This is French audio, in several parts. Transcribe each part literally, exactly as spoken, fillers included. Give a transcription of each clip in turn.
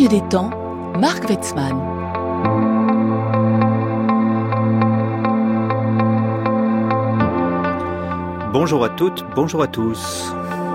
signe des temps, Marc Wetzmann. Bonjour à toutes, bonjour à tous.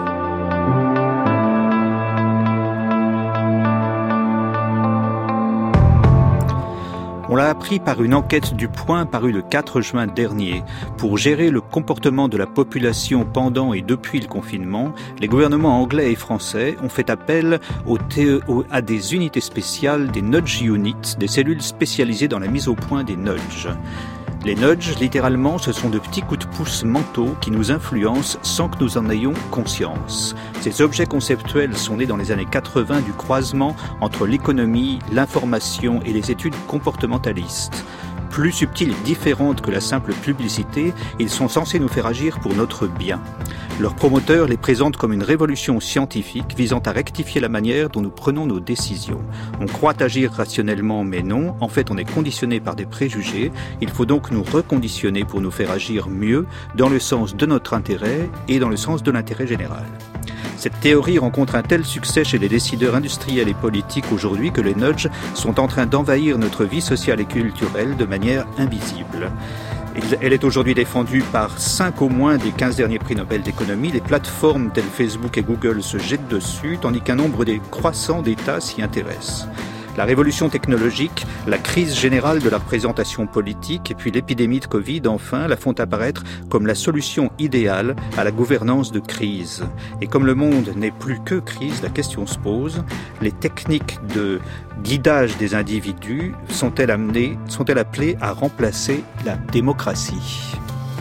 On l'a appris par une enquête du Point parue le quatre juin dernier. Pour gérer le comportement de la population pendant et depuis le confinement, les gouvernements anglais et français ont fait appel aux T- aux, à des unités spéciales, des nudge units, des cellules spécialisées dans la mise au point des nudges. Les nudges, littéralement, ce sont de petits coups de pouce mentaux qui nous influencent sans que nous en ayons conscience. Ces objets conceptuels sont nés dans les années quatre-vingts du croisement entre l'économie, l'information et les études comportementalistes. Plus subtiles et différentes que la simple publicité, ils sont censés nous faire agir pour notre bien. Leurs promoteurs les présentent comme une révolution scientifique visant à rectifier la manière dont nous prenons nos décisions. On croit agir rationnellement, mais non. En fait, on est conditionné par des préjugés. Il faut donc nous reconditionner pour nous faire agir mieux, dans le sens de notre intérêt et dans le sens de l'intérêt général. Cette théorie rencontre un tel succès chez les décideurs industriels et politiques aujourd'hui que les nudges sont en train d'envahir notre vie sociale et culturelle de manière invisible. Elle est aujourd'hui défendue par cinq au moins des quinze derniers prix Nobel d'économie. Les plateformes telles Facebook et Google se jettent dessus, tandis qu'un nombre des croissants d'États s'y intéressent. La révolution technologique, la crise générale de la représentation politique et puis l'épidémie de Covid, enfin, la font apparaître comme la solution idéale à la gouvernance de crise. Et comme le monde n'est plus que crise, la question se pose, les techniques de guidage des individus sont-elles amenées, sont-elles appelées à remplacer la démocratie ?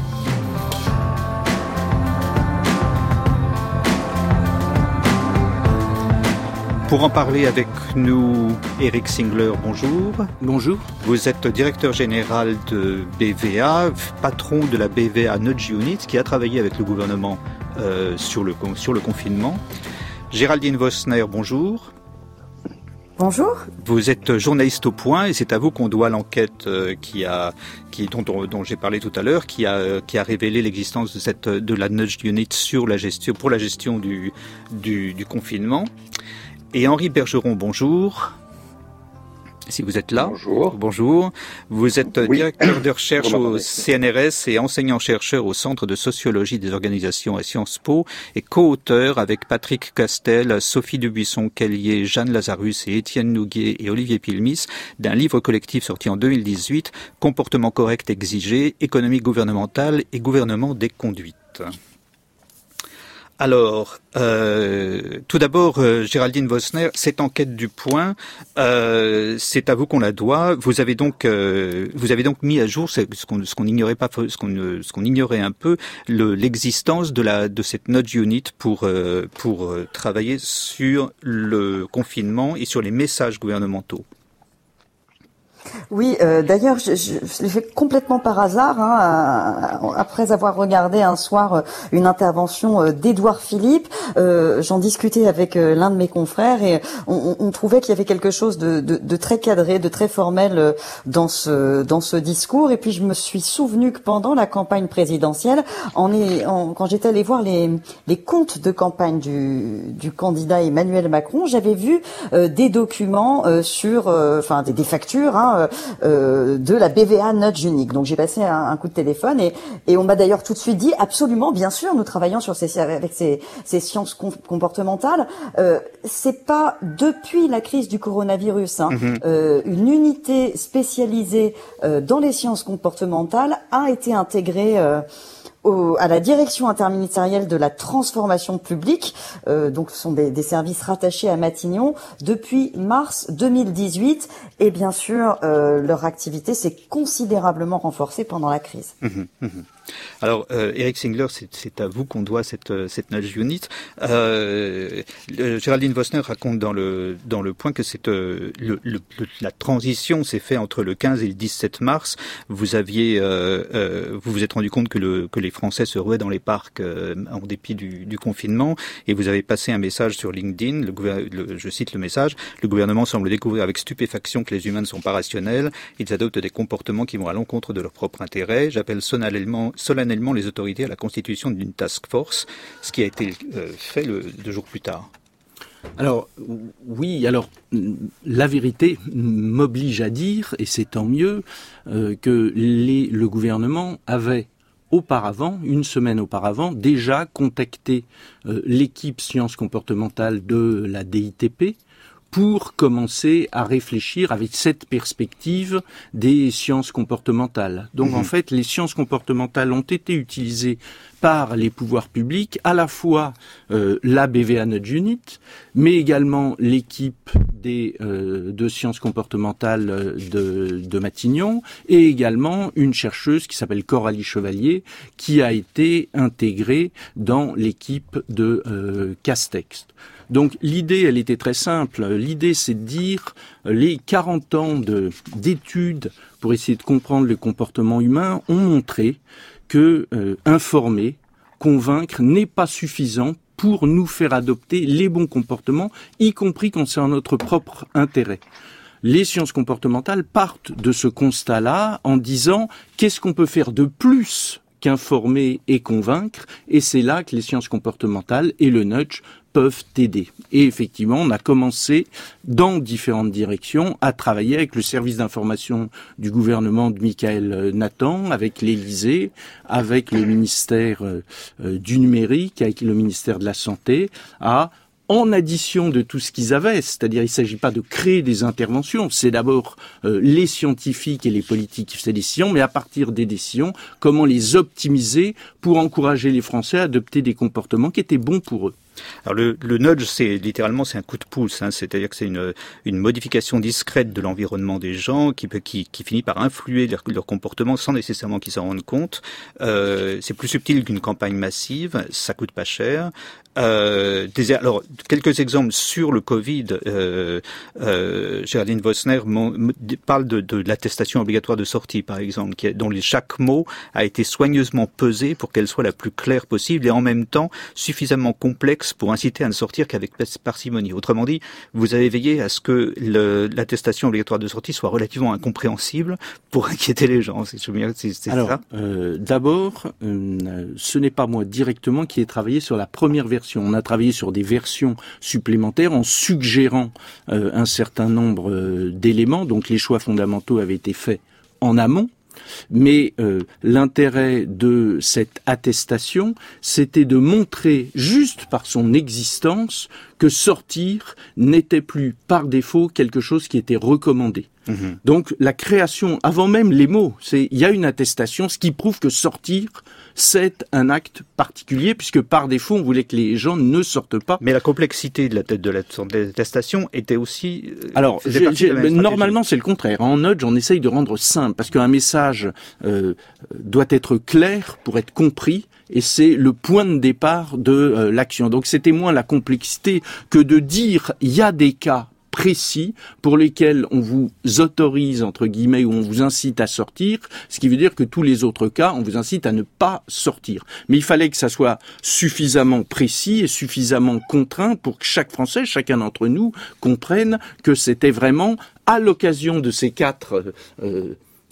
Pour en parler avec nous, Eric Singler, bonjour. Bonjour. Vous êtes directeur général de B V A, patron de la B V A Nudge Unit, qui a travaillé avec le gouvernement euh, sur, le, sur le confinement. Géraldine Vosner, bonjour. Bonjour. Vous êtes journaliste au Point et c'est à vous qu'on doit l'enquête euh, qui a, qui, dont, dont, dont j'ai parlé tout à l'heure, qui a, qui a révélé l'existence de, cette, de la Nudge Unit sur la gestion, pour la gestion du, du, du confinement. Et Henri Bergeron, bonjour. Si vous êtes là. Bonjour. Bonjour. Vous êtes oui. directeur de recherche au C N R S et enseignant-chercheur au Centre de sociologie des organisations à Sciences Po et co-auteur avec Patrick Castel, Sophie Dubuisson-Kellier, Jeanne Lazarus et Étienne Nouguier et Olivier Pilmis d'un livre collectif sorti en deux mille dix-huit, Comportement correct exigé, économie gouvernementale et gouvernement des conduites. Alors, euh, tout d'abord, euh, Géraldine Vosner, cette enquête du Point, euh, c'est à vous qu'on la doit. Vous avez donc, euh, vous avez donc mis à jour ce qu'on, ce qu'on ignorait pas, ce qu'on, ce qu'on ignorait un peu, le, l'existence de la, de cette Nudge Unit pour, euh, pour euh, travailler sur le confinement et sur les messages gouvernementaux. Oui, euh, d'ailleurs, je, je, je l'ai fait complètement par hasard, hein, après avoir regardé un soir une intervention d'Édouard Philippe. Euh, j'en discutais avec l'un de mes confrères et on, on trouvait qu'il y avait quelque chose de, de, de très cadré, de très formel dans ce dans ce discours. Et puis je me suis souvenu que pendant la campagne présidentielle, en, en, quand j'étais allée voir les, les comptes de campagne du, du candidat Emmanuel Macron, j'avais vu euh, des documents euh, sur, euh, enfin des, des factures. Hein, Euh, de la B V A Nudge Unique. Donc j'ai passé un, un coup de téléphone et, et on m'a d'ailleurs tout de suite dit absolument, bien sûr, nous travaillons sur ces, avec ces, ces sciences com- comportementales. Euh, c'est pas depuis la crise du coronavirus, hein, mm-hmm. euh, une unité spécialisée euh, dans les sciences comportementales a été intégrée. Euh, Au, à la direction interministérielle de la transformation publique, euh, donc ce sont des, des services rattachés à Matignon, depuis mars deux mille dix-huit, et bien sûr euh, leur activité s'est considérablement renforcée pendant la crise. Mmh, mmh. Alors, euh, Eric Singler, c'est, c'est à vous qu'on doit cette, cette Nudge Unit. Euh, le, Géraldine Vosner raconte dans le, dans le Point que c'est, euh, le, le, le, la transition s'est faite entre le quinze et le dix-sept mars. Vous aviez, euh, euh, vous vous êtes rendu compte que, le, que les Français se ruaient dans les parcs euh, en dépit du, du confinement, et vous avez passé un message sur LinkedIn. Le, le, je cite le message: le gouvernement semble découvrir avec stupéfaction que les humains ne sont pas rationnels. Ils adoptent des comportements qui vont à l'encontre de leur propre intérêt. J'appelle solennellement solennellement les autorités à la constitution d'une task force, ce qui a été euh, fait le, deux jours plus tard. Alors, oui, alors, la vérité m'oblige à dire, et c'est tant mieux, euh, que les, le gouvernement avait auparavant, une semaine auparavant, déjà contacté euh, l'équipe sciences comportementales de la D I T P pour commencer à réfléchir avec cette perspective des sciences comportementales. Donc mmh. en fait, les sciences comportementales ont été utilisées par les pouvoirs publics, à la fois euh, la B V A Nudge Unit, mais également l'équipe des euh, de sciences comportementales de, de Matignon, et également une chercheuse qui s'appelle Coralie Chevalier, qui a été intégrée dans l'équipe de euh, Castex. Donc l'idée, elle était très simple. L'idée, c'est de dire les quarante ans de, d'études pour essayer de comprendre le comportement humain ont montré que euh, informer, convaincre n'est pas suffisant pour nous faire adopter les bons comportements, y compris quand c'est en notre propre intérêt. Les sciences comportementales partent de ce constat-là en disant qu'est-ce qu'on peut faire de plus qu'informer et convaincre, et c'est là que les sciences comportementales et le nudge peuvent aider. Et effectivement, on a commencé dans différentes directions à travailler avec le service d'information du gouvernement de Michaël Nathan, avec l'Élysée, avec le ministère euh, du numérique, avec le ministère de la Santé, à en addition de tout ce qu'ils avaient, c'est-à-dire il ne s'agit pas de créer des interventions, c'est d'abord euh, les scientifiques et les politiques qui font des décisions, mais à partir des décisions, comment les optimiser pour encourager les Français à adopter des comportements qui étaient bons pour eux. Alors le, le nudge, c'est littéralement c'est un coup de pouce, hein, c'est-à-dire que c'est une, une modification discrète de l'environnement des gens qui, qui, qui finit par influer leur, leur comportement sans nécessairement qu'ils s'en rendent compte. Euh, c'est plus subtil qu'une campagne massive, ça coûte pas cher. Euh, des, alors quelques exemples sur le Covid. Euh, euh, Géraldine Vossner parle de, de l'attestation obligatoire de sortie, par exemple, qui, dont les, chaque mot a été soigneusement pesé pour qu'elle soit la plus claire possible et en même temps suffisamment complexe pour inciter à ne sortir qu'avec parcimonie. Autrement dit, vous avez veillé à ce que le, l'attestation obligatoire de sortie soit relativement incompréhensible pour inquiéter les gens. C'est, c'est, c'est Alors, ça euh, d'abord, euh, ce n'est pas moi directement qui ai travaillé sur la première version. On a travaillé sur des versions supplémentaires en suggérant euh, un certain nombre euh, d'éléments. Donc, les choix fondamentaux avaient été faits en amont. Mais euh, l'intérêt de cette attestation, c'était de montrer, juste par son existence, que sortir n'était plus par défaut quelque chose qui était recommandé. Mmh. Donc la création, avant même les mots, c'est il y a une attestation, ce qui prouve que sortir, c'est un acte particulier, puisque par défaut, on voulait que les gens ne sortent pas. Mais la complexité de la de l'attestation était aussi... Alors, j'ai, j'ai, normalement, c'est le contraire. En nudge, on essaye de rendre simple, parce qu'un message euh, doit être clair pour être compris, et c'est le point de départ de euh, l'action. Donc, c'était moins la complexité que de dire il y a des cas précis pour lesquels on vous autorise, entre guillemets, ou on vous incite à sortir, ce qui veut dire que tous les autres cas, on vous incite à ne pas sortir. Mais il fallait que ça soit suffisamment précis et suffisamment contraint pour que chaque Français, chacun d'entre nous, comprenne que c'était vraiment à l'occasion de ces quatre euh,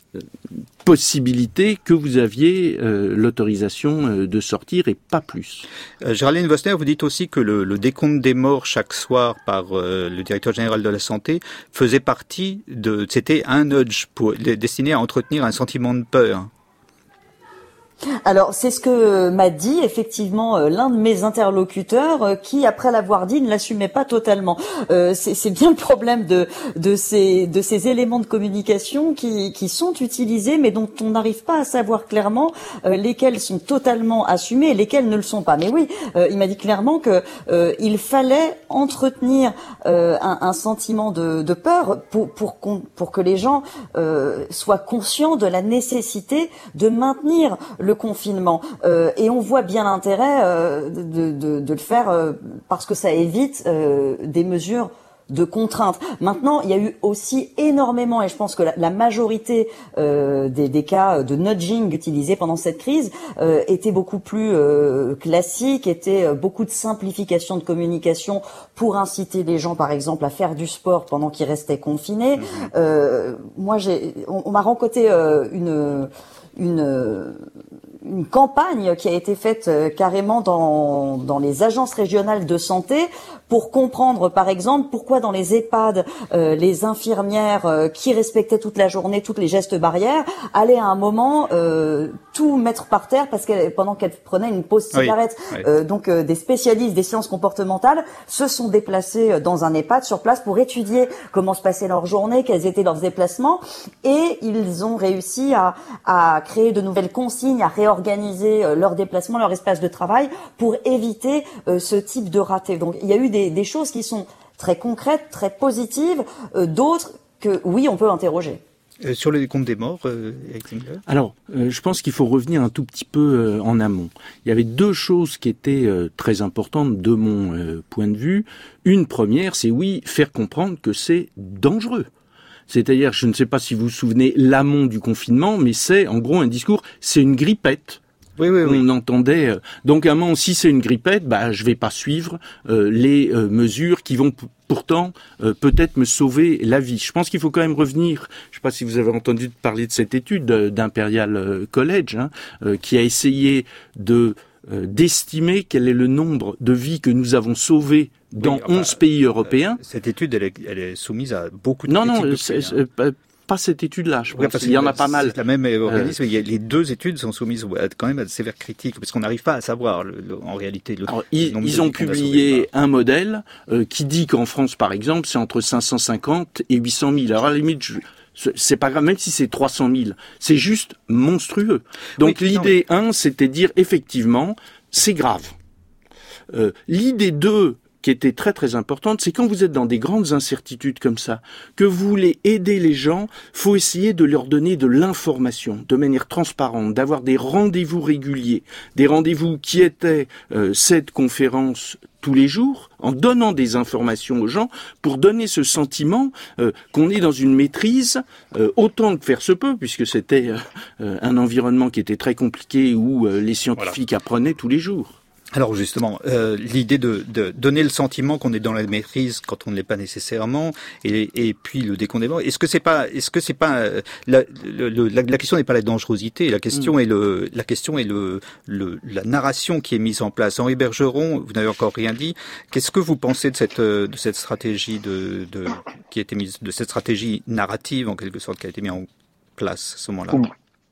possibilité que vous aviez euh, l'autorisation euh, de sortir et pas plus. Euh, Géraldine Vossner, vous dites aussi que le, le décompte des morts chaque soir par euh, le directeur général de la santé faisait partie de... C'était un nudge pour, destiné à entretenir un sentiment de peur. Alors, c'est ce que m'a dit effectivement euh, l'un de mes interlocuteurs euh, qui, après l'avoir dit, ne l'assumait pas totalement. Euh, c'est, c'est bien le problème de de ces de ces éléments de communication qui qui sont utilisés, mais dont on n'arrive pas à savoir clairement euh, lesquels sont totalement assumés et lesquels ne le sont pas. Mais oui, euh, il m'a dit clairement que euh, il fallait entretenir euh, un, un sentiment de, de peur pour pour qu'on, pour que les gens euh, soient conscients de la nécessité de maintenir le confinement, euh, et on voit bien l'intérêt euh, de, de, de le faire euh, parce que ça évite euh, des mesures de contrainte. Maintenant, il y a eu aussi énormément, et je pense que la, la majorité euh, des, des cas de nudging utilisés pendant cette crise euh, étaient beaucoup plus euh, classiques, étaient euh, beaucoup de simplification de communication pour inciter les gens, par exemple, à faire du sport pendant qu'ils restaient confinés. Mmh. Euh, moi, j'ai, on, on m'a rencontré euh, une une une campagne qui a été faite euh, carrément dans, dans les agences régionales de santé pour comprendre, par exemple, pourquoi dans les EHPAD, euh, les infirmières euh, qui respectaient toute la journée tous les gestes barrières allaient à un moment euh, tout mettre par terre parce que pendant qu'elles prenaient une pause cigarette. Oui, oui. Euh, donc euh, des spécialistes des sciences comportementales se sont déplacés dans un EHPAD sur place pour étudier comment se passait leur journée, quels étaient leurs déplacements, et ils ont réussi à, à créer de nouvelles consignes, à réorganiser euh, leurs déplacements, leur espace de travail pour éviter euh, ce type de raté. Donc il y a eu des, des choses qui sont très concrètes, très positives, euh, d'autres que oui, on peut interroger. Euh, sur le compte des morts, euh, Eric Zingler ? Alors, euh, je pense qu'il faut revenir un tout petit peu euh, en amont. Il y avait deux choses qui étaient euh, très importantes de mon euh, point de vue. Une première, c'est oui, faire comprendre que c'est dangereux. C'est-à-dire, je ne sais pas si vous vous souvenez l'amont du confinement, mais c'est en gros un discours, c'est une grippette. Oui, oui, oui. On entendait euh, donc à un moment, si c'est une grippette, bah je vais pas suivre euh, les euh, mesures qui vont p- pourtant euh, peut-être me sauver la vie. Je pense qu'il faut quand même revenir. Je sais pas si vous avez entendu parler de cette étude d'Imperial College, hein, euh, qui a essayé de euh, d'estimer quel est le nombre de vies que nous avons sauvées dans oui, enfin, onze pays européens. Cette étude, elle est, elle est soumise à beaucoup de non, critiques. Non, non, c'est, c'est, hein. Pas cette étude-là, je oui, pense. Il y en a pas mal. C'est la même organisme. Euh, il y a, les deux études sont soumises à, quand même à de sévères critiques, parce qu'on n'arrive pas à savoir, le, le, en réalité, le Alors, ils, ils ont publié un modèle euh, qui dit qu'en France, par exemple, c'est entre cinq cent cinquante et huit cent mille. Alors, à la limite, je, c'est pas grave, même si c'est trois cent mille. C'est juste monstrueux. Donc, oui, l'idée un, c'était de dire, effectivement, c'est grave. Euh, l'idée deux, qui était très très importante, c'est quand vous êtes dans des grandes incertitudes comme ça, que vous voulez aider les gens, faut essayer de leur donner de l'information de manière transparente, d'avoir des rendez-vous réguliers, des rendez-vous qui étaient euh, cette conférence tous les jours, en donnant des informations aux gens, pour donner ce sentiment euh, qu'on est dans une maîtrise, euh, autant que faire se peut, puisque c'était euh, un environnement qui était très compliqué où euh, les scientifiques voilà. apprenaient tous les jours. Alors justement, euh, l'idée de, de donner le sentiment qu'on est dans la maîtrise quand on ne l'est pas nécessairement, et, et puis le décondément. Est-ce que c'est pas, est-ce que c'est pas euh, la, le, le, la, la question n'est pas la dangerosité, la question mmh. est le, la question est le, le, la narration qui est mise en place. Henri Bergeron, vous n'avez encore rien dit. Qu'est-ce que vous pensez de cette, de cette stratégie de, de qui a été mise, de cette stratégie narrative en quelque sorte qui a été mise en place à ce moment-là? Mmh.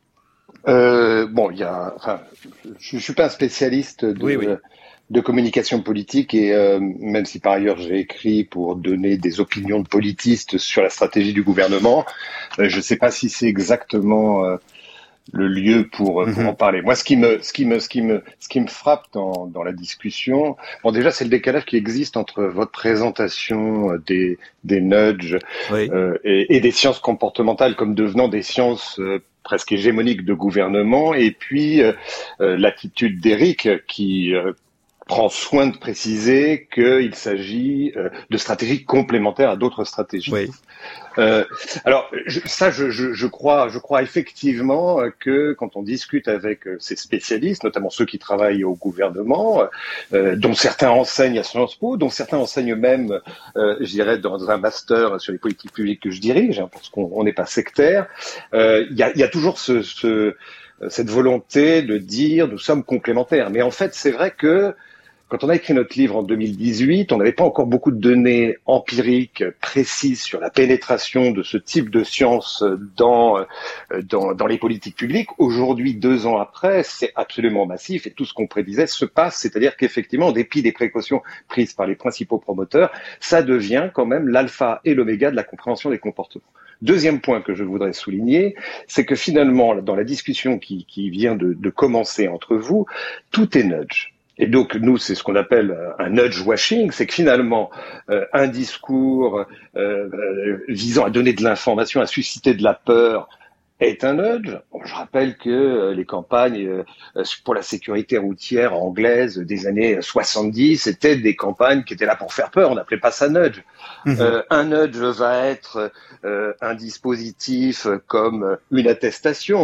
Euh, bon, il y a, enfin, je, je suis pas un spécialiste de, oui, oui. de communication politique et euh, même si par ailleurs j'ai écrit pour donner des opinions de politistes sur la stratégie du gouvernement, euh, je sais pas si c'est exactement euh, le lieu pour, mm-hmm. pour en parler. Moi, ce qui me, ce qui me, ce qui me, ce qui me frappe dans, dans la discussion, bon, déjà, c'est le décalage qui existe entre votre présentation des, des nudges oui. euh, et, et des sciences comportementales comme devenant des sciences euh, presque hégémonique de gouvernement, et puis euh, euh, l'attitude d'Éric qui euh, prend soin de préciser qu'il s'agit euh, de stratégies complémentaires à d'autres stratégies. Oui. Euh, alors je, ça, je, je, je crois, je crois effectivement que quand on discute avec ces spécialistes, notamment ceux qui travaillent au gouvernement, euh, dont certains enseignent à Sciences Po, dont certains enseignent même, euh, je dirais, dans un master sur les politiques publiques que je dirige, hein, parce qu'on n'est pas sectaire, euh, il y a, y a toujours ce, ce, cette volonté de dire nous sommes complémentaires. Mais en fait, c'est vrai que quand on a écrit notre livre en deux mille dix-huit, on n'avait pas encore beaucoup de données empiriques précises sur la pénétration de ce type de science dans, dans, dans les politiques publiques. Aujourd'hui, deux ans après, c'est absolument massif et tout ce qu'on prédisait se passe, c'est-à-dire qu'effectivement, en dépit des précautions prises par les principaux promoteurs, ça devient quand même l'alpha et l'oméga de la compréhension des comportements. Deuxième point que je voudrais souligner, c'est que finalement, dans la discussion qui, qui vient de, de commencer entre vous, tout est nudge. Et donc, nous, c'est ce qu'on appelle un nudge washing, c'est que finalement, euh, un discours euh, euh, visant à donner de l'information, à susciter de la peur, est un nudge. Bon, je rappelle que euh, les campagnes euh, pour la sécurité routière anglaise des années soixante-dix étaient des campagnes qui étaient là pour faire peur, on n'appelait pas ça nudge. Mmh. Euh, un nudge va être euh, un dispositif comme une attestation. Bon,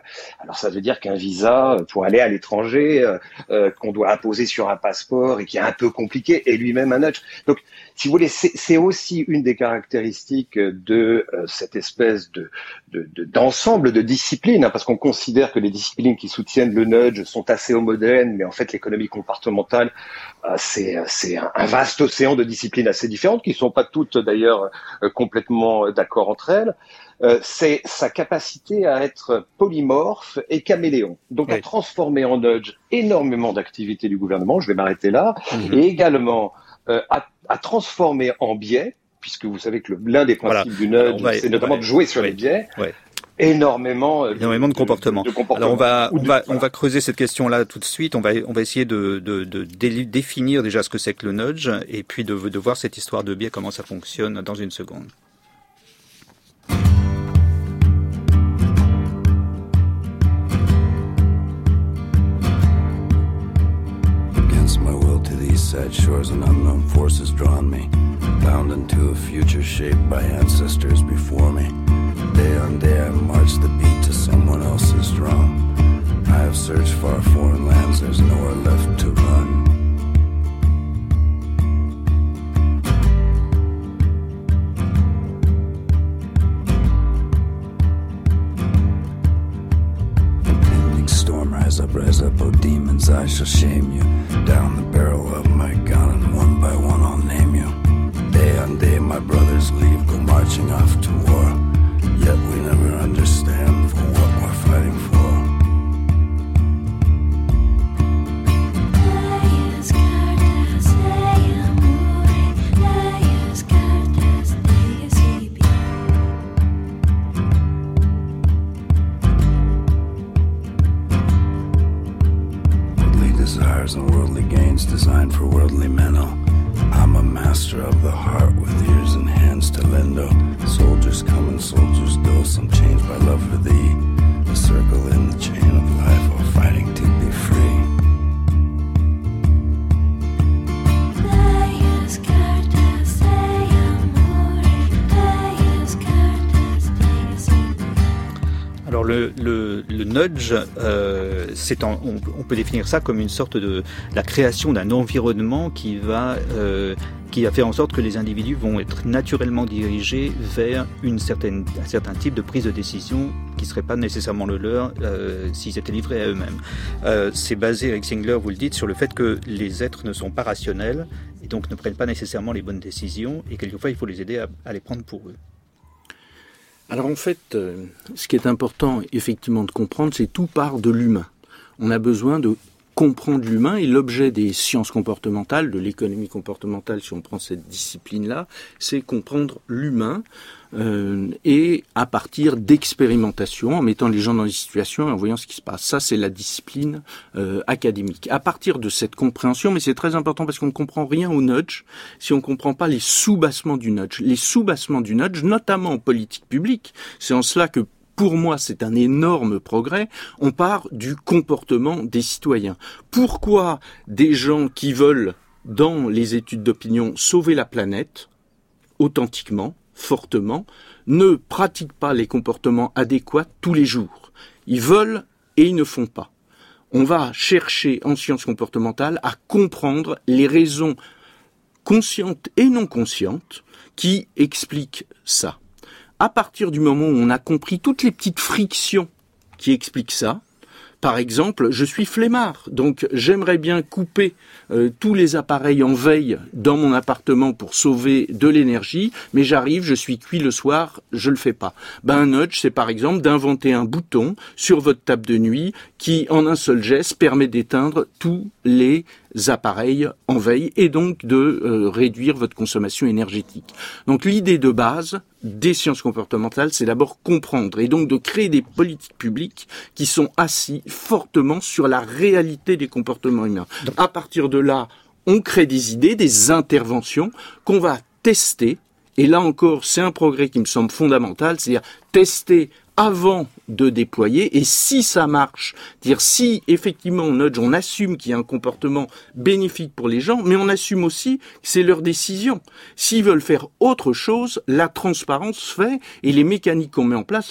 alors ça veut dire qu'un visa pour aller à l'étranger, euh, euh, qu'on doit imposer sur un passeport et qui est un peu compliqué, est lui-même un nudge. Donc, si vous voulez, c'est, c'est aussi une des caractéristiques de euh, cette espèce de, de, de d'ensemble de disciplines, hein, parce qu'on considère que les disciplines qui soutiennent le nudge sont assez homogènes, mais en fait, l'économie comportementale, euh, c'est, c'est un, un vaste océan de disciplines assez différentes, qui ne sont pas toutes d'ailleurs euh, complètement d'accord entre elles. Euh, c'est sa capacité à être polymorphe et caméléon, donc oui. à transformer en nudge énormément d'activités du gouvernement, je vais m'arrêter là, mmh. et également euh, à, à transformer en biais, puisque vous savez que le, l'un des principes voilà. du nudge, va, c'est notamment va, de jouer sur ouais, les biais, ouais. énormément, euh, énormément de, de, comportements. de, de comportements. Alors on va, on, de, va voilà. on va creuser cette question-là tout de suite, on va, on va essayer de, de, de, de définir déjà ce que c'est que le nudge, et puis de, de voir cette histoire de biais, comment ça fonctionne dans une seconde. Sad shores and unknown forces drawn me, bound into a future shaped by ancestors before me. Day on day I march the beat to someone else's drum. I have searched far foreign lands, there's nowhere left to run. Impending storm, rise up, rise up, oh demons, I shall shame you. Down the barrel of my gun and one by one I'll name you. Day on day my brothers leave, go marching off to war. Yet we never understand for what we're fighting for. And worldly gains designed for worldly men. Oh, I'm a master of the heart with ears and hands to lend. Oh, soldiers come and soldiers go, some changed by love for thee. A circle in the chain of life, all fighting to be free. Alors le, le, le nudge, euh, c'est en, on, on peut définir ça comme une sorte de la création d'un environnement qui va euh, qui a fait en sorte que les individus vont être naturellement dirigés vers une certaine, un certain type de prise de décision qui ne serait pas nécessairement le leur euh, s'ils étaient livrés à eux-mêmes. Euh, c'est basé, Eric Singler, vous le dites, sur le fait que les êtres ne sont pas rationnels et donc ne prennent pas nécessairement les bonnes décisions et quelquefois il faut les aider à, à les prendre pour eux. Alors en fait, euh, ce qui est important effectivement de comprendre, c'est tout part de l'humain. On a besoin de comprendre l'humain et l'objet des sciences comportementales, de l'économie comportementale, si on prend cette discipline-là, c'est comprendre l'humain euh, et à partir d'expérimentation, en mettant les gens dans des situations et en voyant ce qui se passe. Ça, c'est la discipline euh, académique. À partir de cette compréhension, mais c'est très important parce qu'on ne comprend rien au nudge si on ne comprend pas les sous-bassements du nudge. Les sous-bassements du nudge, notamment en politique publique, c'est en cela que pour moi, c'est un énorme progrès. On part du comportement des citoyens. Pourquoi des gens qui veulent, dans les études d'opinion, sauver la planète, authentiquement, fortement, ne pratiquent pas les comportements adéquats tous les jours? Ils veulent et ils ne font pas. On va chercher en sciences comportementales à comprendre les raisons conscientes et non conscientes qui expliquent ça. À partir du moment où on a compris toutes les petites frictions qui expliquent ça, par exemple, je suis flemmard, donc j'aimerais bien couper euh, tous les appareils en veille dans mon appartement pour sauver de l'énergie, mais j'arrive, je suis cuit le soir, je le fais pas. Ben un nudge, c'est par exemple d'inventer un bouton sur votre table de nuit qui, en un seul geste, permet d'éteindre tous les appareils en veille et donc de euh, réduire votre consommation énergétique. Donc l'idée de base des sciences comportementales, c'est d'abord comprendre et donc de créer des politiques publiques qui sont assis fortement sur la réalité des comportements humains. À partir de là, on crée des idées, des interventions qu'on va tester. Et là encore, c'est un progrès qui me semble fondamental, c'est-à-dire tester avant de déployer, et si ça marche, dire si effectivement on nudge, on assume qu'il y a un comportement bénéfique pour les gens, mais on assume aussi que c'est leur décision. S'ils veulent faire autre chose, la transparence fait, et les mécaniques qu'on met en place fait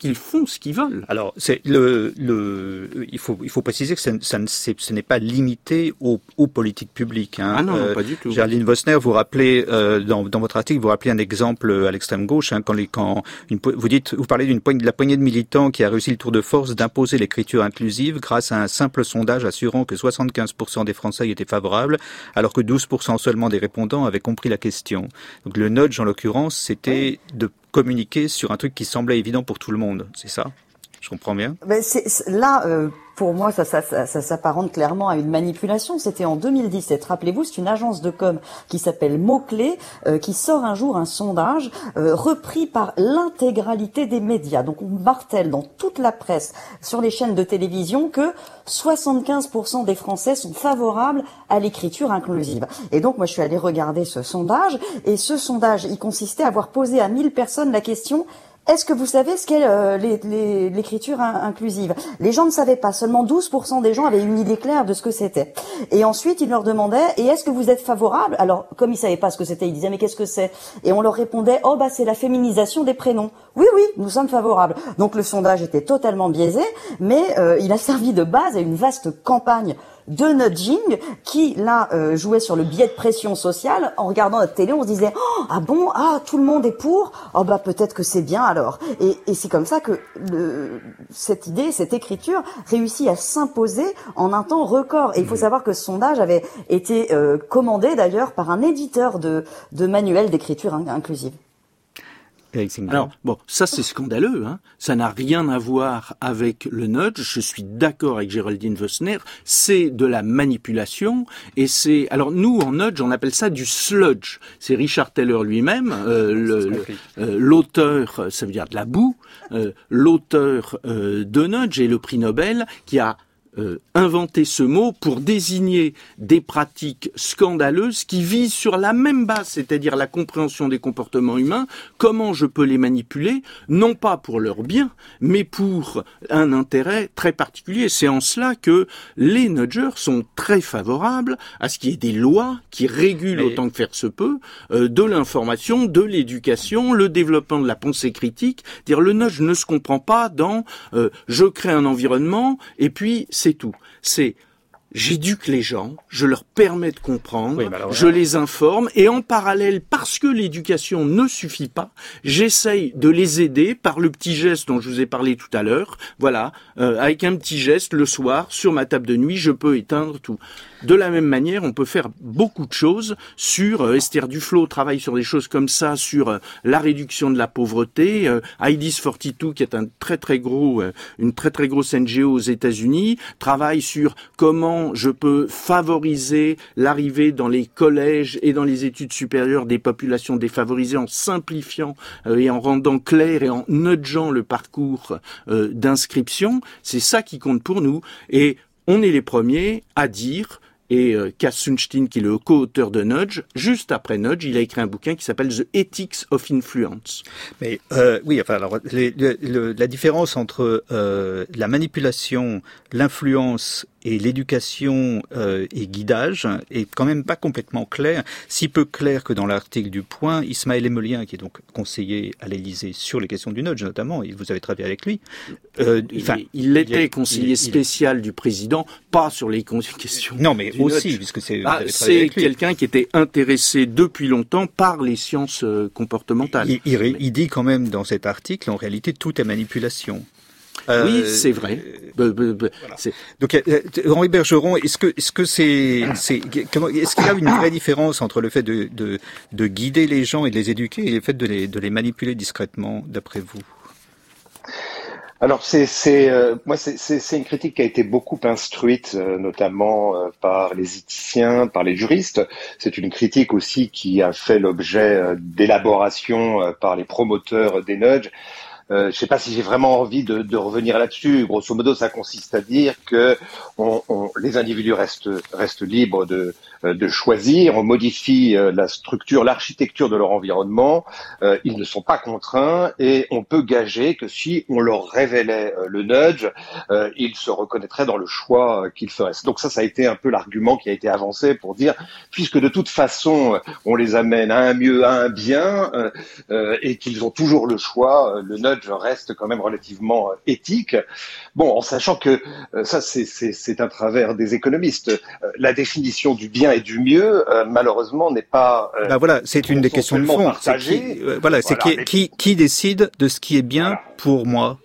qu'ils font ce qu'ils veulent. Alors, c'est le, le, il faut, il faut préciser que ça, ça ne, ce n'est pas limité aux, aux politiques publiques. Hein. Ah non, euh, non, pas du tout. Géraldine Vosner, vous rappelez euh, dans, dans votre article, vous rappelez un exemple à l'extrême gauche, hein, quand les, quand une, vous dites, vous parlez d'une poignée, de la poignée de militants qui a réussi le tour de force d'imposer l'écriture inclusive grâce à un simple sondage assurant que soixante-quinze pour cent des Français y étaient favorables, alors que douze pour cent seulement des répondants avaient compris la question. Donc le nudge, en l'occurrence, c'était de communiquer sur un truc qui semblait évident pour tout le monde, c'est ça? Je comprends bien. Ben c'est, c'est, là, euh, pour moi, ça, ça, ça, ça s'apparente clairement à une manipulation. C'était en deux mille dix-sept. Rappelez-vous, c'est une agence de com qui s'appelle Mots-Clés, euh, qui sort un jour un sondage euh, repris par l'intégralité des médias. Donc, on martèle dans toute la presse, sur les chaînes de télévision, que soixante-quinze pour cent des Français sont favorables à l'écriture inclusive. Et donc, moi, je suis allée regarder ce sondage. Et ce sondage, il consistait à avoir posé à mille personnes la question: est-ce que vous savez ce qu'est euh, les, les, l'écriture in- inclusive? Les gens ne savaient pas. Seulement douze pour cent des gens avaient une idée claire de ce que c'était. Et ensuite, ils leur demandaient: et est-ce que vous êtes favorable? Alors, comme ils savaient pas ce que c'était, ils disaient: mais qu'est-ce que c'est? Et on leur répondait: oh bah c'est la féminisation des prénoms. Oui, oui, nous sommes favorables. Donc le sondage était totalement biaisé, mais euh, il a servi de base à une vaste campagne de nudging qui, là, euh, jouait sur le biais de pression sociale. En regardant notre télé, on se disait: oh, ah bon, ah, tout le monde est pour, oh bah peut-être que c'est bien alors. Et, et c'est comme ça que le, cette idée, cette écriture réussit à s'imposer en un temps record. Et il faut savoir que ce sondage avait été euh, commandé d'ailleurs par un éditeur de, de manuels d'écriture in- inclusive. Alors, bon, ça c'est scandaleux, hein. Ça n'a rien à voir avec le nudge, je suis d'accord avec Géraldine Vosner, c'est de la manipulation, et c'est... Alors nous, en nudge, on appelle ça du sludge. C'est Richard Taylor lui-même, euh, le, le, euh, l'auteur, ça veut dire de la boue, euh, l'auteur euh, de nudge et le prix Nobel, qui a Euh, inventer ce mot pour désigner des pratiques scandaleuses qui visent sur la même base, c'est-à-dire la compréhension des comportements humains, comment je peux les manipuler, non pas pour leur bien, mais pour un intérêt très particulier. C'est en cela que les nudgers sont très favorables à ce qu'il y ait des lois qui régulent mais... autant que faire se peut, euh, de l'information, de l'éducation, le développement de la pensée critique. Dire le nudge ne se comprend pas dans euh, je crée un environnement et puis c'est tout. C'est j'éduque les gens, je leur permets de comprendre, oui, alors, je les informe, et en parallèle, parce que l'éducation ne suffit pas, j'essaye de les aider par le petit geste dont je vous ai parlé tout à l'heure. Voilà, euh, avec un petit geste, le soir, sur ma table de nuit, je peux éteindre tout. De la même manière, on peut faire beaucoup de choses sur, euh, Esther Duflo travaille sur des choses comme ça, sur euh, la réduction de la pauvreté, euh, I D I S quarante-deux, qui est un très très gros, euh, une très très grosse N G O aux États-Unis, travaille sur comment je peux favoriser l'arrivée dans les collèges et dans les études supérieures des populations défavorisées en simplifiant euh, et en rendant clair et en nudgeant le parcours euh, d'inscription. C'est ça qui compte pour nous. Et on est les premiers à dire, et euh, Cass Sunstein, qui est le co-auteur de Nudge, juste après Nudge, il a écrit un bouquin qui s'appelle The Ethics of Influence. Mais euh, oui, enfin, alors les, le, le, la différence entre euh, la manipulation, l'influence et l'éducation euh, et guidage est quand même pas complètement claire, si peu clair que dans l'article du Point, Ismaël Emelien, qui est donc conseiller à l'Élysée sur les questions du nudge notamment, et vous avez travaillé avec lui. Euh, il, il était il, conseiller il, spécial il, du président, pas sur les questions. Non, mais aussi, nudge. Puisque c'est. Ah, c'est quelqu'un qui était intéressé depuis longtemps par les sciences euh, comportementales. Il, il, mais... il dit quand même dans cet article, en réalité, tout est manipulation. Euh, oui, c'est vrai. Euh, voilà. c'est... Donc, euh, Henri Bergeron, est-ce que, est-ce que c'est, c'est, comment, est-ce qu'il y a une vraie différence entre le fait de, de, de guider les gens et de les éduquer et le fait de les, de les manipuler discrètement, d'après vous? Alors c'est c'est euh, moi c'est, c'est c'est une critique qui a été beaucoup instruite euh, notamment euh, par les éthiciens, par les juristes. C'est une critique aussi qui a fait l'objet euh, d'élaboration euh, par les promoteurs des nudges. Euh, je sais pas si j'ai vraiment envie de, de revenir là-dessus. Grosso modo, ça consiste à dire que on, on, les individus restent, restent libres de, de choisir. On modifie la structure, l'architecture de leur environnement. Euh, ils ne sont pas contraints et on peut gager que si on leur révélait le nudge, euh, ils se reconnaîtraient dans le choix qu'ils feraient. Donc ça, ça a été un peu l'argument qui a été avancé pour dire, puisque de toute façon, on les amène à un mieux, à un bien, euh, euh, et qu'ils ont toujours le choix, le nudge nudge reste quand même relativement euh, éthique. Bon, en sachant que euh, ça, c'est, c'est, c'est un travers des économistes. Euh, la définition du bien et du mieux, euh, malheureusement, n'est pas. Euh, bah voilà, c'est une des questions de fond. C'est qui, euh, voilà, c'est voilà, qui, mais... qui, qui décide de ce qui est bien voilà. pour moi.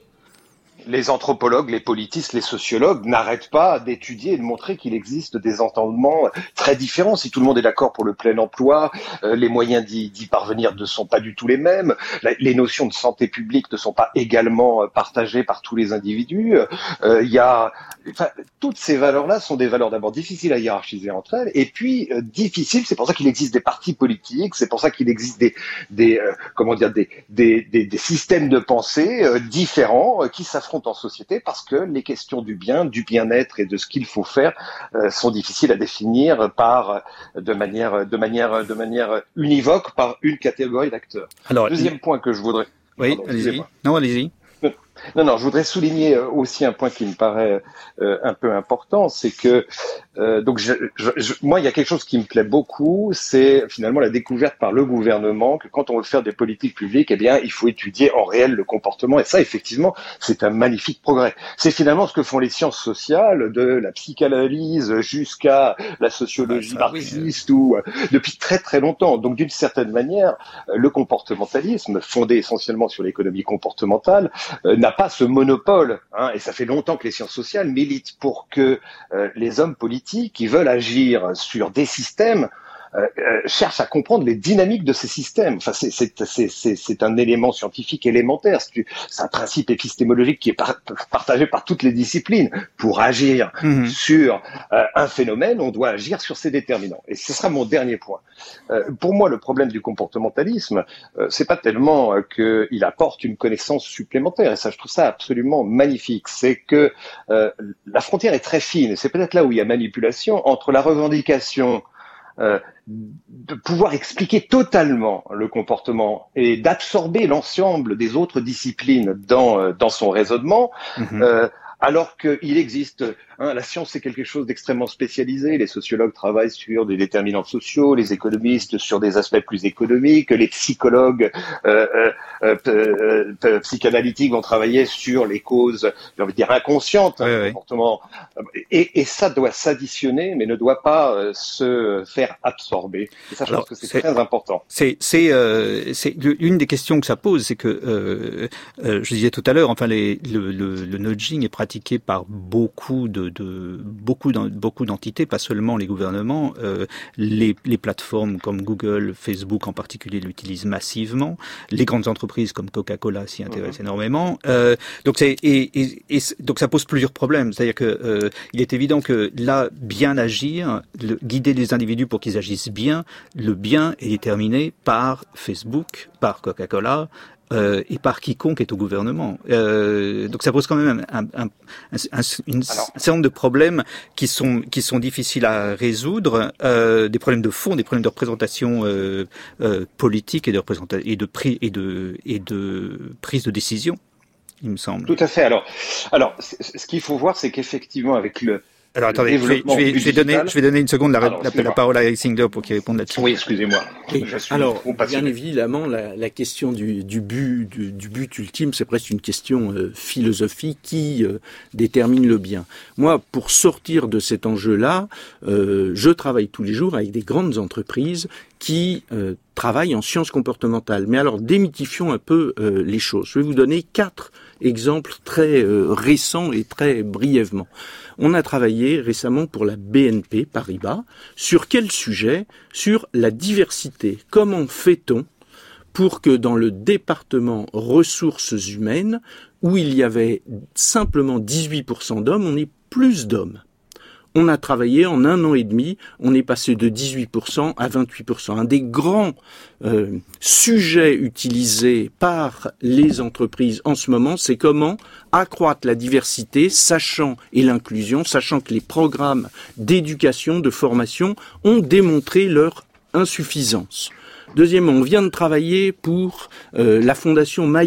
Les anthropologues, les politistes, les sociologues n'arrêtent pas d'étudier et de montrer qu'il existe des entendements très différents. Si tout le monde est d'accord pour le plein emploi, euh, les moyens d'y, d'y parvenir ne sont pas du tout les mêmes. La, les notions de santé publique ne sont pas également partagées par tous les individus. Euh, il y a, enfin, toutes ces valeurs-là sont des valeurs d'abord difficiles à hiérarchiser entre elles, et puis euh, difficiles. C'est pour ça qu'il existe des partis politiques. C'est pour ça qu'il existe des, des, euh, comment dire, des, des, des, des systèmes de pensée euh, différents euh, qui s'affrontent en société parce que les questions du bien, du bien-être et de ce qu'il faut faire euh, sont difficiles à définir par de manière de manière de manière univoque par une catégorie d'acteurs. Alors, deuxième il... point que je voudrais. Oui, Pardon, allez-y. Non, allez-y. Non, non, je voudrais souligner aussi un point qui me paraît euh, un peu important, c'est que euh, donc je, je, je, moi, il y a quelque chose qui me plaît beaucoup, c'est finalement la découverte par le gouvernement que quand on veut faire des politiques publiques, eh bien, il faut étudier en réel le comportement, et ça, effectivement, c'est un magnifique progrès. C'est finalement ce que font les sciences sociales, de la psychanalyse jusqu'à la sociologie ah, marxiste, oui. ou euh, depuis très très longtemps. Donc, d'une certaine manière, le comportementalisme, fondé essentiellement sur l'économie comportementale, euh, n'a pas ce monopole, hein, et ça fait longtemps que les sciences sociales militent pour que euh, les hommes politiques qui veulent agir sur des systèmes Euh, euh, cherche à comprendre les dynamiques de ces systèmes. Enfin, c'est, c'est, c'est, c'est, c'est un élément scientifique élémentaire. C'est, c'est un principe épistémologique qui est par, partagé par toutes les disciplines. Pour agir mmh. sur euh, un phénomène, on doit agir sur ses déterminants. Et ce sera mon dernier point. Euh, pour moi, le problème du comportementalisme, euh, c'est pas tellement euh, qu'il apporte une connaissance supplémentaire. Et ça, je trouve ça absolument magnifique. C'est que euh, la frontière est très fine. Et c'est peut-être là où il y a manipulation entre la revendication Euh, de pouvoir expliquer totalement le comportement et d'absorber l'ensemble des autres disciplines dans euh, dans son raisonnement, mmh. euh, alors qu'il existe, hein, la science c'est quelque chose d'extrêmement spécialisé, les sociologues travaillent sur des déterminants sociaux, les économistes sur des aspects plus économiques, les psychologues euh, euh, euh, euh, psychanalytiques vont travailler sur les causes, j'ai envie de dire inconscientes, oui, hein, oui. comportement, et, et ça doit s'additionner, mais ne doit pas euh, se faire absorber. Et ça, je Alors, pense que c'est, c'est très important. C'est, c'est, euh, c'est une des questions que ça pose, c'est que euh, euh, je disais tout à l'heure, enfin les, le, le, le nudging est pratiqué par beaucoup de, de beaucoup, beaucoup d'entités, pas seulement les gouvernements. Euh, les, les plateformes comme Google, Facebook en particulier l'utilisent massivement. Les grandes entreprises comme Coca-Cola s'y intéressent mmh. énormément. Euh, donc c'est et, et, et donc ça pose plusieurs problèmes. C'est-à-dire que euh, il est évident que là, bien agir, le, guider les individus pour qu'ils agissent bien, le bien est déterminé par Facebook, par Coca-Cola. Euh, et par quiconque est au gouvernement. Euh, donc ça pose quand même un, un, un, un, une, Alors, un certain nombre de problèmes qui sont qui sont difficiles à résoudre, euh, des problèmes de fond, des problèmes de représentation euh, euh, politique et de représentation et de prix et de et de prise de décision, il me semble. Tout à fait. Alors, alors, ce qu'il faut voir, c'est qu'effectivement avec le Alors attendez, je vais, je, vais, je, vais donner, je vais donner une seconde la, Alors, la, la parole à Eric Singler pour qu'il réponde là-dessus. Oui, excusez-moi. Oui. Alors, bien évidemment, la, la question du, du, but, du, du but ultime, c'est presque une question euh, philosophique qui euh, détermine le bien. Moi, pour sortir de cet enjeu-là, euh, je travaille tous les jours avec des grandes entreprises qui euh, travaillent en sciences comportementales. Mais alors, démythifions un peu euh, les choses. Je vais vous donner quatre exemples très euh, récents et très brièvement. On a travaillé récemment pour la B N P Paribas sur quel sujet ? Sur la diversité. Comment fait-on pour que dans le département ressources humaines, où il y avait simplement dix-huit pour cent d'hommes, on ait plus d'hommes ? On a travaillé en un an et demi, on est passé de dix-huit pour cent à vingt-huit pour cent. Un des grands euh, sujets utilisés par les entreprises en ce moment, c'est comment accroître la diversité, sachant et l'inclusion, sachant que les programmes d'éducation, de formation ont démontré leur insuffisance. Deuxièmement, on vient de travailler pour euh, la fondation Maïf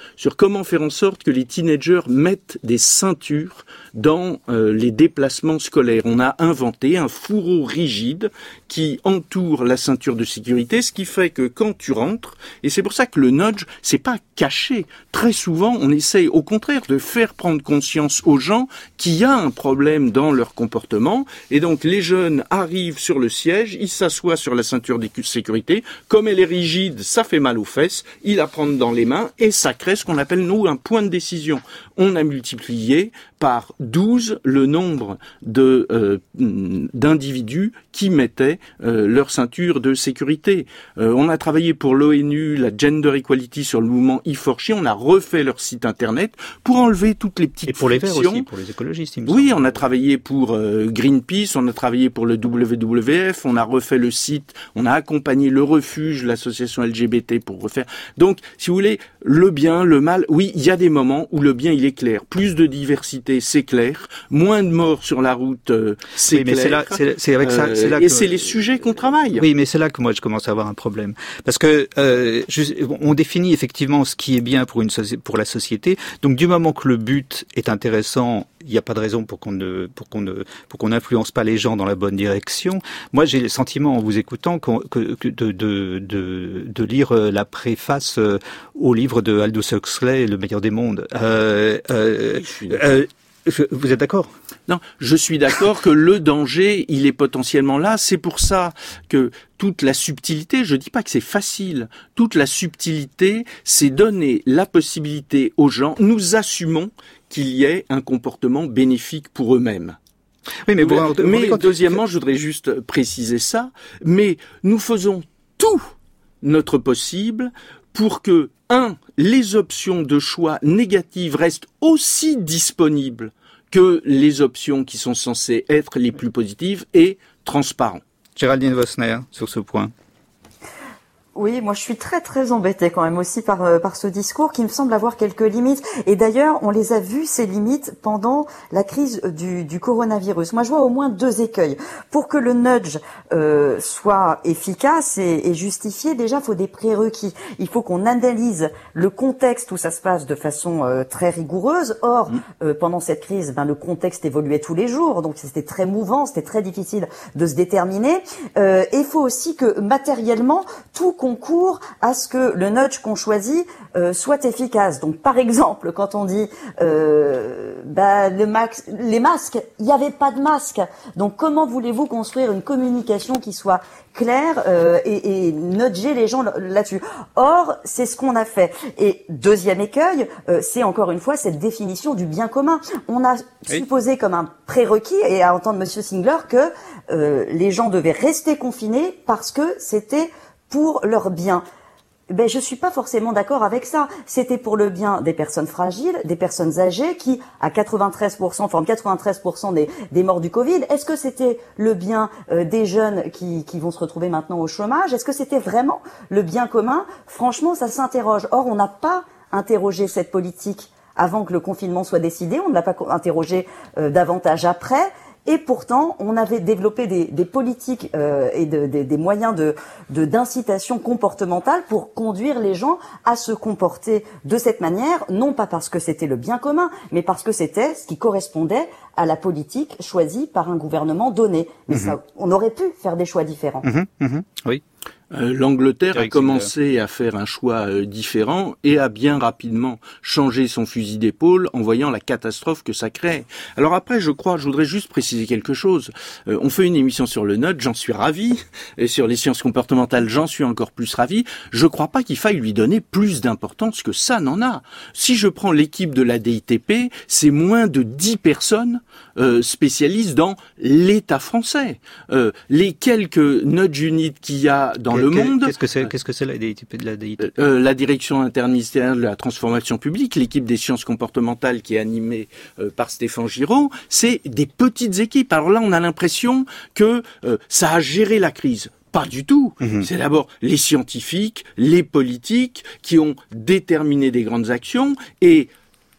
sur comment faire en sorte que les teenagers mettent des ceintures dans euh, les déplacements scolaires. On a inventé un fourreau rigide qui entoure la ceinture de sécurité, ce qui fait que quand tu rentres, et c'est pour ça que le nudge, c'est pas caché. Très souvent, on essaye au contraire de faire prendre conscience aux gens qu'il y a un problème dans leur comportement, et donc les jeunes arrivent sur le siège, ils s'assoient sur la ceinture de sécurité, comme elle est rigide, ça fait mal aux fesses, ils la prennent dans les mains, et ça crée ce qu'on appelle, nous, un point de décision. On a multiplié par douze le nombre de euh, d'individus qui mettaient euh, leur ceinture de sécurité. Euh, on a travaillé pour l'ONU, la Gender Equality sur le mouvement E four She, on a refait leur site internet pour enlever toutes les petites frictions. Et pour les Verts aussi, pour les écologistes, il me semble. Oui, on a travaillé pour euh, Greenpeace, on a travaillé pour le W W F, on a refait le site, on a accompagné le Refuge, l'association L G B T pour refaire. Donc, si vous voulez, le bien, le mal, oui, il y a des moments où le bien, il est clair. Plus de diversité, c'est clair. Moins de morts sur la route, euh, c'est oui, mais clair. C'est là, c'est, c'est avec ça, c'est là euh, que... Et c'est les sujets qu'on travaille. Oui, mais c'est là que moi je commence à avoir un problème, parce que euh, je, on définit effectivement ce qui est bien pour une soci- pour la société. Donc du moment que le but est intéressant, il n'y a pas de raison pour qu'on ne pour qu'on ne pour qu'on n'influence pas les gens dans la bonne direction. Moi, j'ai le sentiment en vous écoutant que, que de, de de de lire la préface au livre de Aldous Huxley, Le meilleur des mondes. Euh, euh, oui, euh, vous êtes d'accord ? Non, je suis d'accord que le danger, il est potentiellement là. C'est pour ça que toute la subtilité, je dis pas que c'est facile, toute la subtilité, c'est donner la possibilité aux gens, nous assumons qu'il y ait un comportement bénéfique pour eux-mêmes. Oui, mais, mais, bon, mais deuxièmement, je voudrais juste préciser ça, mais nous faisons tout notre possible pour que, un, les options de choix négatives restent aussi disponibles que les options qui sont censées être les plus positives et transparentes. Géraldine Vosner, sur ce point. Oui, moi je suis très très embêtée quand même aussi par euh, par ce discours qui me semble avoir quelques limites. Et d'ailleurs, on les a vues ces limites pendant la crise du, du coronavirus. Moi, je vois au moins deux écueils. Pour que le nudge euh, soit efficace et, et justifié, déjà, il faut des prérequis. Il faut qu'on analyse le contexte où ça se passe de façon euh, très rigoureuse. Or, mmh. euh, pendant cette crise, ben le contexte évoluait tous les jours, donc c'était très mouvant, c'était très difficile de se déterminer. Euh, et il faut aussi que matériellement tout concourt à ce que le nudge qu'on choisit euh, soit efficace. Donc, par exemple, quand on dit euh, bah, le max, les masques, il n'y avait pas de masques. Donc, comment voulez-vous construire une communication qui soit claire euh, et, et nudger les gens là-dessus? Or, c'est ce qu'on a fait. Et deuxième écueil, euh, c'est encore une fois cette définition du bien commun. On a oui. supposé comme un prérequis, et à entendre Monsieur Singler, que euh, les gens devaient rester confinés parce que c'était pour leur bien. Ben, je suis pas forcément d'accord avec ça. C'était pour le bien des personnes fragiles, des personnes âgées qui, à quatre-vingt-treize pour cent, forment quatre-vingt-treize pour cent des, des morts du Covid. Est-ce que c'était le bien euh, des jeunes qui, qui vont se retrouver maintenant au chômage? Est-ce que c'était vraiment le bien commun? Franchement, ça s'interroge. Or, on n'a pas interrogé cette politique avant que le confinement soit décidé. On ne l'a pas interrogé euh, davantage après. Et pourtant, on avait développé des, des politiques euh, et de, des, des moyens de, de d'incitation comportementale pour conduire les gens à se comporter de cette manière, non pas parce que c'était le bien commun, mais parce que c'était ce qui correspondait à la politique choisie par un gouvernement donné. Mais mmh. ça, on aurait pu faire des choix différents. Mmh, mmh, oui. Euh, L'Angleterre a commencé à faire un choix euh, différent et a bien rapidement changé son fusil d'épaule en voyant la catastrophe que ça crée. Alors après, je crois, je voudrais juste préciser quelque chose. Euh, on fait une émission sur le nudge, j'en suis ravi, et sur les sciences comportementales, j'en suis encore plus ravi. Je crois pas qu'il faille lui donner plus d'importance que ça n'en a. Si je prends l'équipe de la D I T P, c'est moins de dix personnes euh, spécialistes dans l'État français. Euh, les quelques nudge units qu'il y a dans le monde. Qu'est-ce que c'est, qu'est-ce que c'est la D I T P de la D I T P? euh, La direction interministérielle de la transformation publique, l'équipe des sciences comportementales qui est animée euh, par Stéphane Giraud, c'est des petites équipes. Alors là, on a l'impression que euh, ça a géré la crise. Pas du tout. Mmh. C'est d'abord les scientifiques, les politiques qui ont déterminé des grandes actions et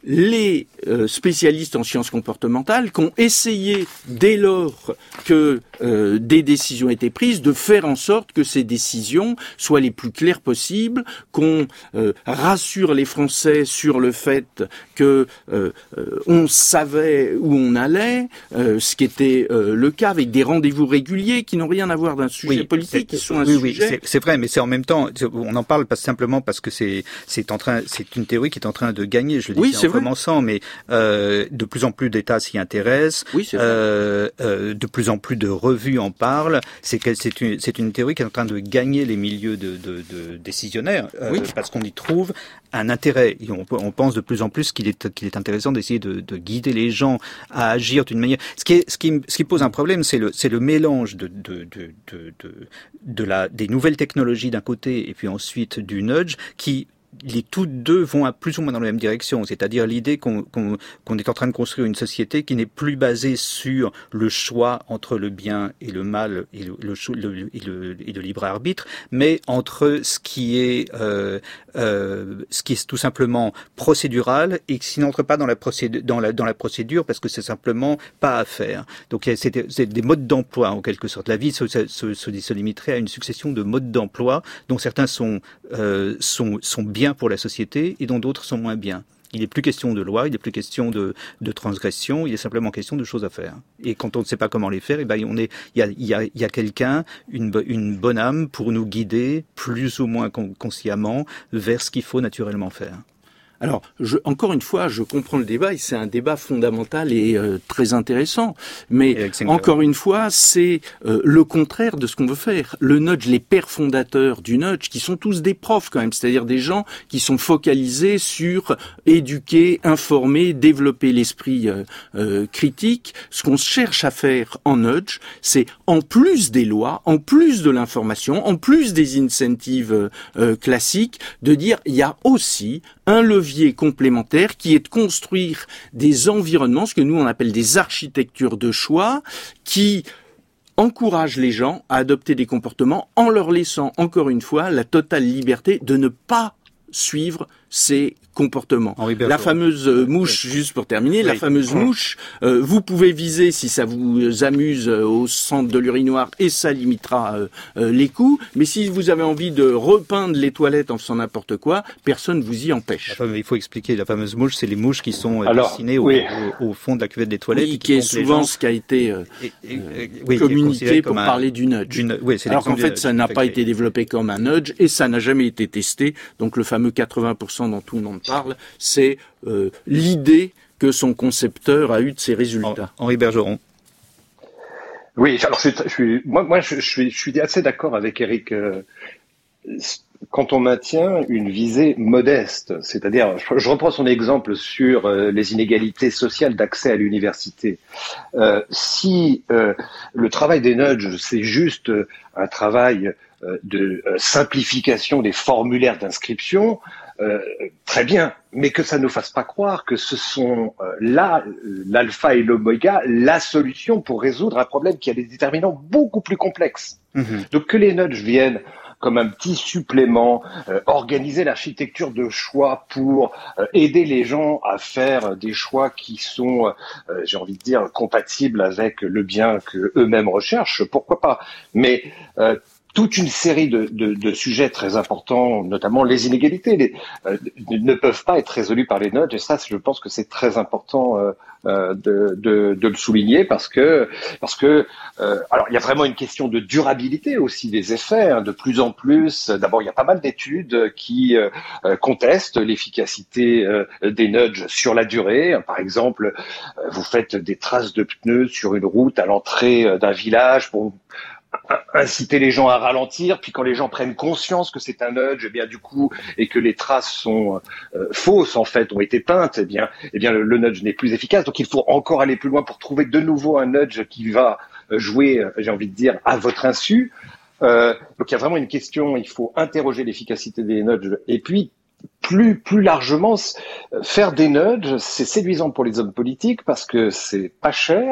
les euh, spécialistes en sciences comportementales qui ont essayé, dès lors que euh, des décisions étaient prises, de faire en sorte que ces décisions soient les plus claires possibles, qu'on euh, rassure les Français sur le fait que euh, euh, on savait où on allait, euh, ce qui était euh, le cas, avec des rendez-vous réguliers qui n'ont rien à voir d'un sujet oui, politique, qui sont un oui, sujet... Oui, c'est, c'est vrai, mais c'est en même temps, on en parle pas simplement parce que c'est, c'est en train, c'est une théorie qui est en train de gagner, je le dis oui, en commençant, mais euh, de plus en plus d'États s'y intéressent, oui, c'est euh, euh, de plus en plus de revues en parlent. C'est que c'est une, c'est une théorie qui est en train de gagner les milieux de, de, de décisionnaires, euh, oui. parce qu'on y trouve un intérêt. Et on, on pense de plus en plus qu'il est, qu'il est intéressant d'essayer de, de guider les gens à agir d'une manière. Ce qui, est, ce qui, ce qui pose un problème, c'est le, c'est le mélange de, de, de, de, de, de la, des nouvelles technologies d'un côté et puis ensuite du nudge qui les toutes deux vont à plus ou moins dans la même direction, c'est-à-dire l'idée qu'on, qu'on, qu'on est en train de construire une société qui n'est plus basée sur le choix entre le bien et le mal et le, le, le, et le, et le libre arbitre, mais entre ce qui est euh, euh, ce qui est tout simplement procédural et qui n'entre pas dans la procédure, dans la, dans la procédure parce que c'est simplement pas à faire. Donc c'est, c'est des modes d'emploi en quelque sorte. La vie se, se, se, se limiterait à une succession de modes d'emploi dont certains sont euh, sont, sont bien pour la société et dont d'autres sont moins bien. Il n'est plus question de loi, il n'est plus question de, de transgression, il est simplement question de choses à faire. Et quand on ne sait pas comment les faire, eh ben on est, il y a, il y a, il y a quelqu'un, une, une bonne âme pour nous guider plus ou moins consciemment vers ce qu'il faut naturellement faire. Alors, je, encore une fois, je comprends le débat et c'est un débat fondamental et euh, très intéressant. Mais encore une fois, c'est euh, le contraire de ce qu'on veut faire. Le nudge, les pères fondateurs du nudge, qui sont tous des profs quand même, c'est-à-dire des gens qui sont focalisés sur éduquer, informer, développer l'esprit euh, euh, critique. Ce qu'on cherche à faire en nudge, c'est en plus des lois, en plus de l'information, en plus des incentives euh, euh, classiques, de dire il y a aussi un levier complémentaire qui est de construire des environnements, ce que nous on appelle des architectures de choix, qui encouragent les gens à adopter des comportements en leur laissant encore une fois la totale liberté de ne pas suivre ces comportements. La fameuse euh, mouche, juste pour terminer, oui. la fameuse mouche, euh, vous pouvez viser si ça vous amuse euh, au centre de l'urinoir et ça limitera euh, euh, les coûts, mais si vous avez envie de repeindre les toilettes en faisant n'importe quoi, personne vous y empêche. Enfin, il faut expliquer, la fameuse mouche, c'est les mouches qui sont Alors, dessinées au, oui. au, au fond de la cuvette des toilettes. Oui, qui, qui est souvent gens... ce qui a été euh, et, et, et, oui, communiqué pour un... parler du nudge. Une... Oui, c'est Alors qu'en fait, ça n'a pas été développé comme un nudge et ça n'a jamais été testé, donc le fameux quatre-vingts pour cent dont tout le monde parle, c'est euh, l'idée que son concepteur a eu de ces résultats. Henri Bergeron. Oui, alors je suis, je suis moi, moi je, je, suis, je suis assez d'accord avec Eric. Euh, quand on maintient une visée modeste, c'est-à-dire, je, je reprends son exemple sur euh, les inégalités sociales d'accès à l'université. Euh, si euh, le travail des nudges, c'est juste euh, un travail euh, de euh, simplification des formulaires d'inscription, Euh, très bien, mais que ça ne fasse pas croire que ce sont euh, là, l'alpha et l'oméga, la solution pour résoudre un problème qui a des déterminants beaucoup plus complexes. Mmh. Donc que les nudges viennent comme un petit supplément, euh, organiser l'architecture de choix pour euh, aider les gens à faire des choix qui sont, euh, j'ai envie de dire, compatibles avec le bien que eux-mêmes recherchent, pourquoi pas. Mais euh, toute une série de, de, de sujets très importants, notamment les inégalités, les, euh, ne peuvent pas être résolus par les nudges. Et ça, je pense que c'est très important euh, euh, de, de, de le souligner parce que, parce que, euh, alors il y a vraiment une question de durabilité aussi des effets. Hein, de plus en plus, d'abord il y a pas mal d'études qui euh, contestent l'efficacité euh, des nudges sur la durée. Par exemple, euh, vous faites des traces de pneus sur une route à l'entrée d'un village pour inciter les gens à ralentir, puis quand les gens prennent conscience que c'est un nudge, eh bien du coup, et que les traces sont euh, fausses en fait, ont été peintes, eh bien, eh bien le, le nudge n'est plus efficace. Donc il faut encore aller plus loin pour trouver de nouveau un nudge qui va jouer, j'ai envie de dire, à votre insu. Euh, donc il y a vraiment une question. Il faut interroger l'efficacité des nudges. Et puis plus plus largement, faire des nudges, c'est séduisant pour les hommes politiques parce que c'est pas cher,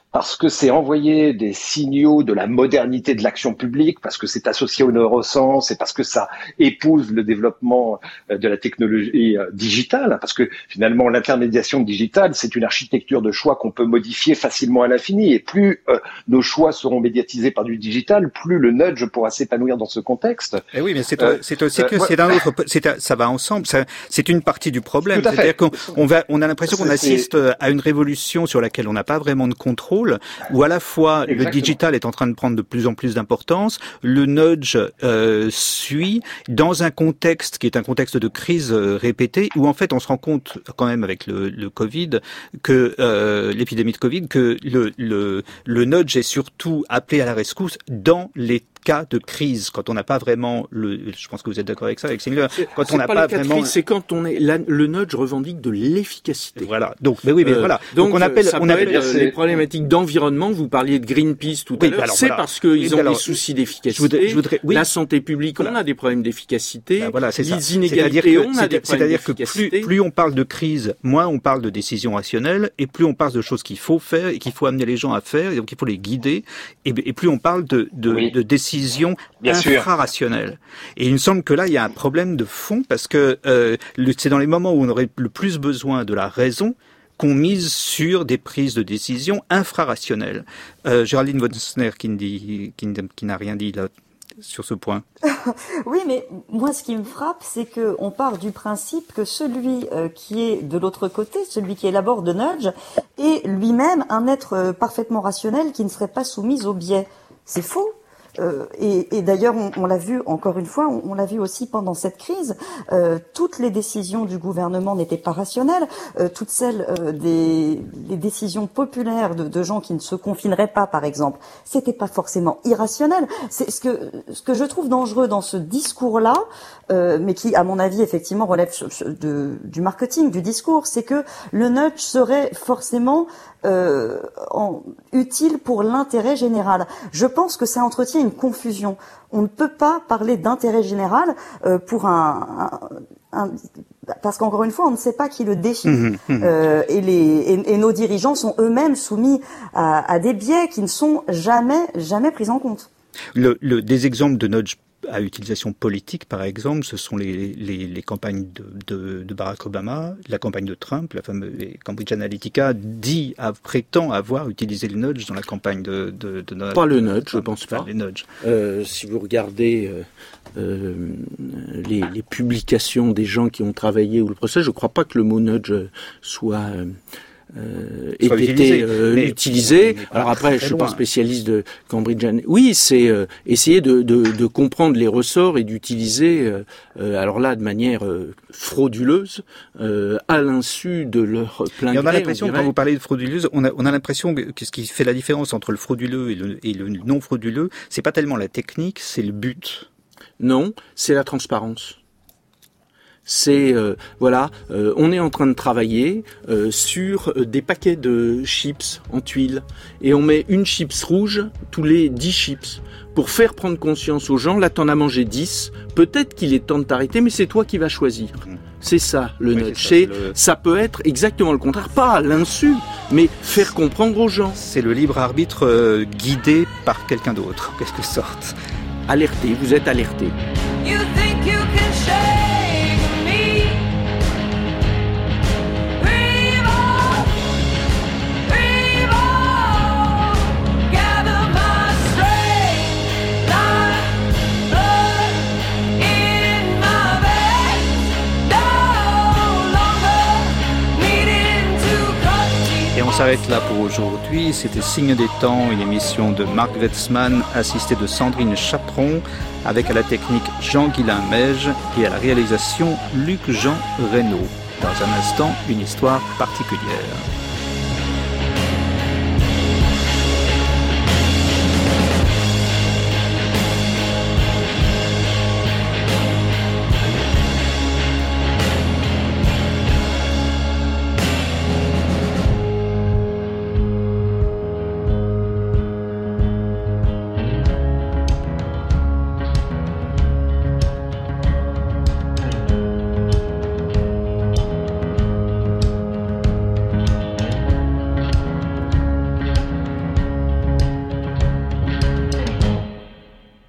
parce que c'est envoyer des signaux de la modernité de l'action publique, parce que c'est associé aux neurosciences et parce que ça épouse le développement de la technologie digitale, parce que finalement l'intermédiation digitale, c'est une architecture de choix qu'on peut modifier facilement à l'infini, et plus euh, nos choix seront médiatisés par du digital, plus le nudge pourra s'épanouir dans ce contexte. Et oui, mais c'est, euh, c'est aussi que euh, c'est d'un autre, c'est, ça va ensemble, ça, c'est une partie du problème. C'est-à-dire qu'on on va, on a l'impression qu'on assiste à une révolution sur laquelle on n'a pas vraiment de contrôle, où à la fois Exactement. Le digital est en train de prendre de plus en plus d'importance, le nudge euh, suit dans un contexte qui est un contexte de crise euh, répétée, où en fait on se rend compte quand même avec le, le Covid, que euh, l'épidémie de Covid, que le, le, le nudge est surtout appelé à la rescousse dans les cas de crise, quand on n'a pas vraiment le, je pense que vous êtes d'accord avec ça, Alexandre, quand c'est on n'a pas, pas vraiment, crise, c'est quand on est, la, le nudge revendique de l'efficacité. Voilà. Donc, mais oui, mais euh, voilà. Donc, donc on appelle, ça on peut appelle être les problématiques d'environnement. Vous parliez de Greenpeace tout à oui, l'heure. Alors, c'est voilà. parce qu'ils ont alors, des soucis d'efficacité. Je voudrais, je voudrais, oui. La santé publique, voilà. on a des problèmes d'efficacité. Ben voilà, c'est les ça. inégalités, c'est-à-dire que, on a des problèmes c'est-à-dire que plus, plus on parle de crise, moins on parle de décisions rationnelles, et plus on parle de choses qu'il faut faire et qu'il faut amener les gens à faire, et donc il faut les guider, et, et plus on parle de, de, oui. de décisions infrarationnelles. Et il me semble que là, il y a un problème de fond, parce que euh, le, c'est dans les moments où on aurait le plus besoin de la raison qu'on mise sur des prises de décision infrarationnelles. Euh, Géraldine Wozner qui, dit, qui, qui n'a rien dit là sur ce point. Oui, mais moi, ce qui me frappe, c'est que on part du principe que celui euh, qui est de l'autre côté, celui qui élabore de nudge, est lui-même un être euh, parfaitement rationnel qui ne serait pas soumis au biais. C'est faux. Euh, et, et d'ailleurs, on, on l'a vu encore une fois, on, on l'a vu aussi pendant cette crise. Euh, toutes les décisions du gouvernement n'étaient pas rationnelles. Euh, toutes celles euh, des, des décisions populaires de, de gens qui ne se confineraient pas, par exemple, c'était pas forcément irrationnel. C'est ce que ce que je trouve dangereux dans ce discours-là, euh, mais qui, à mon avis, effectivement, relève de, du marketing, du discours, c'est que le nudge serait forcément Euh, en, utile pour l'intérêt général. Je pense que ça entretient une confusion. On ne peut pas parler d'intérêt général euh, pour un, un, un parce qu'encore une fois, on ne sait pas qui le définit. Mmh, mmh. Euh, et, les, et, et nos dirigeants sont eux-mêmes soumis à, à des biais qui ne sont jamais jamais pris en compte. Le, le, des exemples de nudge à utilisation politique, par exemple, ce sont les, les, les campagnes de, de, de Barack Obama, la campagne de Trump, la fameuse Cambridge Analytica dit, a, prétend avoir utilisé le nudge dans la campagne de... de, de, de pas le nudge, je pense pas. Les nudge. Euh, si vous regardez euh, euh, les, les publications des gens qui ont travaillé ou le procès, je crois pas que le mot nudge soit... Euh, Euh, ait été euh, mais, utilisé. Mais Alors après, je suis loin. pas spécialiste de Cambridge Analytica. Oui, c'est euh, essayer de, de, de comprendre les ressorts et d'utiliser, euh, euh, alors là, de manière euh, frauduleuse, euh, à l'insu de leur plein gré. On a l'impression, on quand vous parlez de frauduleuse, on a, on a l'impression que ce qui fait la différence entre le frauduleux et le, et le non frauduleux, c'est pas tellement la technique, c'est le but. Non, c'est la transparence. C'est euh, voilà, euh, on est en train de travailler euh, sur euh, des paquets de chips en tuiles et on met une chips rouge tous les dix chips pour faire prendre conscience aux gens. Là, t'en as mangé dix. Peut-être qu'il est temps de t'arrêter, mais c'est toi qui vas choisir. C'est ça le oui, nudge. C'est ça, le... ça peut être exactement le contraire, pas à l'insu, mais faire comprendre aux gens. C'est le libre arbitre euh, guidé par quelqu'un d'autre, en quelque sorte. Alerté, vous êtes alerté. You think you can share. On s'arrête là pour aujourd'hui. C'était Signe des temps, une émission de Marc Wetzmann, assisté de Sandrine Chaperon, avec à la technique Jean-Guilain Meige et à la réalisation Luc-Jean Reynaud. Dans un instant, une histoire particulière.